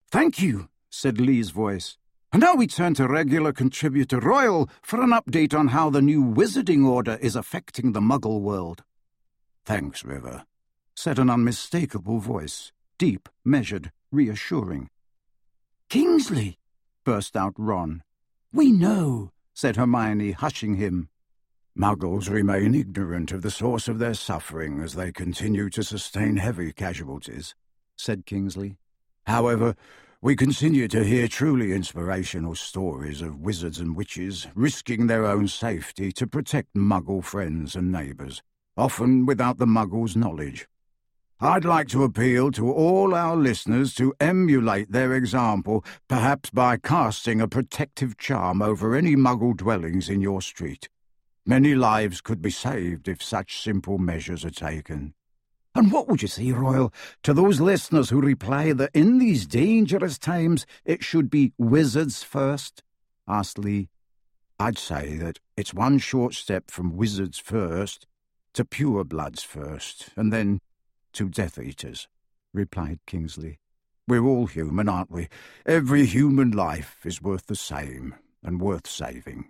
Thank you, said Lee's voice. And now we turn to regular contributor Royal for an update on how the new wizarding order is affecting the Muggle world. Thanks, River, said an unmistakable voice, deep, measured, reassuring. Kingsley, burst out Ron. We know, said Hermione, hushing him. Muggles remain ignorant of the source of their suffering as they continue to sustain heavy casualties, said Kingsley. However, we continue to hear truly inspirational stories of wizards and witches risking their own safety to protect Muggle friends and neighbours, often without the Muggles' knowledge. I'd like to appeal to all our listeners to emulate their example, perhaps by casting a protective charm over any Muggle dwellings in your street. Many lives could be saved if such simple measures are taken. And what would you say, Royal, to those listeners who reply that in these dangerous times it should be wizards first? Asked Lee. I'd say that it's one short step from wizards first to purebloods first, and then to Death Eaters, replied Kingsley. We're all human, aren't we? Every human life is worth the same and worth saving.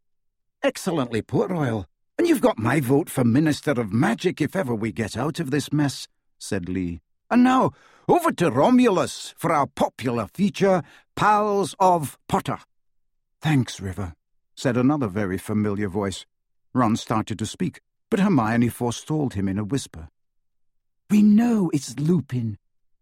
Excellently put, Royal. And you've got my vote for Minister of Magic if ever we get out of this mess, said Lee. And now, over to Romulus for our popular feature, Pals of Potter. Thanks, River, said another very familiar voice. Ron started to speak, but Hermione forestalled him in a whisper. We know it's Lupin.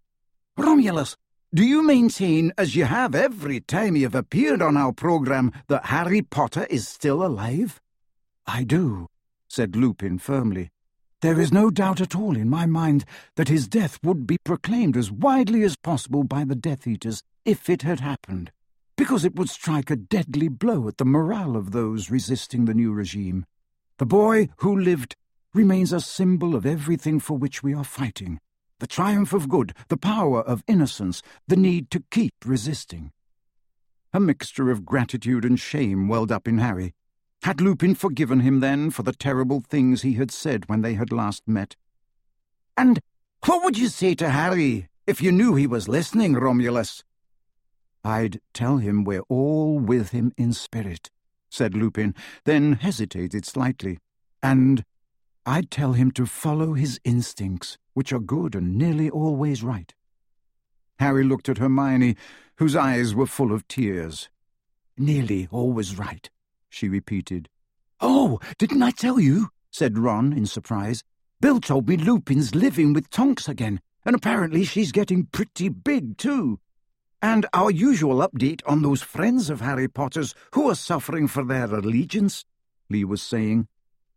Romulus, do you maintain, as you have every time you've appeared on our programme, that Harry Potter is still alive? I do, said Lupin firmly. There is no doubt at all in my mind that his death would be proclaimed as widely as possible by the Death Eaters if it had happened, because it would strike a deadly blow at the morale of those resisting the new regime. The boy who lived remains a symbol of everything for which we are fighting. The triumph of good, the power of innocence, the need to keep resisting. A mixture of gratitude and shame welled up in Harry. Had Lupin forgiven him then for the terrible things he had said when they had last met? And what would you say to Harry if you knew he was listening, Romulus? I'd tell him we're all with him in spirit, said Lupin, then hesitated slightly. And I'd tell him to follow his instincts, which are good and nearly always right. Harry looked at Hermione, whose eyes were full of tears. Nearly always right, she repeated. Oh, didn't I tell you? Said Ron in surprise. Bill told me Lupin's living with Tonks again, and apparently she's getting pretty big too. And our usual update on those friends of Harry Potter's who are suffering for their allegiance, Lee was saying.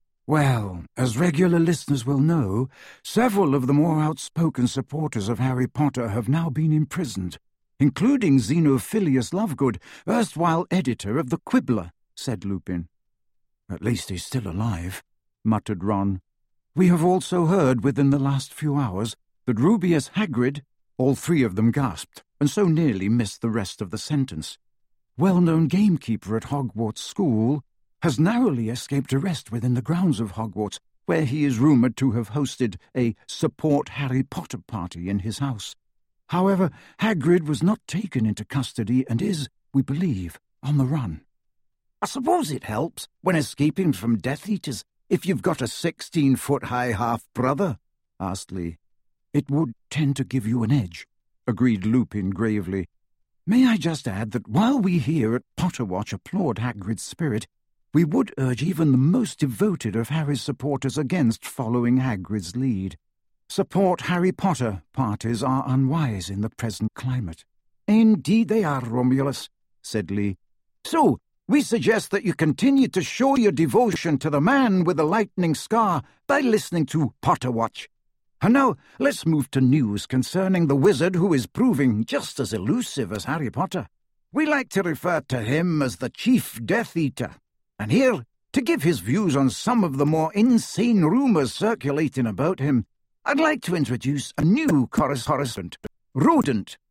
Well, as regular listeners will know, several of the more outspoken supporters of Harry Potter have now been imprisoned, including Xenophilius Lovegood, erstwhile editor of The Quibbler, said Lupin. At least he's still alive, muttered Ron. We have also heard within the last few hours that Rubeus Hagrid, all three of them gasped, and so nearly missed the rest of the sentence, well-known gamekeeper at Hogwarts School, has narrowly escaped arrest within the grounds of Hogwarts, where he is rumoured to have hosted a Support Harry Potter party in his house. However, Hagrid was not taken into custody and is, we believe, on the run. I suppose it helps, when escaping from Death Eaters, if you've got a 16-foot-high half-brother, asked Lee. It would tend to give you an edge, agreed Lupin gravely. May I just add that while we here at Potterwatch applaud Hagrid's spirit, we would urge even the most devoted of Harry's supporters against following Hagrid's lead. Support Harry Potter parties are unwise in the present climate. Indeed they are, Romulus, said Lee. So, we suggest that you continue to show your devotion to the man with the lightning scar by listening to Potterwatch. And now, let's move to news concerning the wizard who is proving just as elusive as Harry Potter. We like to refer to him as the Chief Death Eater. And here, to give his views on some of the more insane rumours circulating about him, I'd like to introduce a new correspondent, Rodent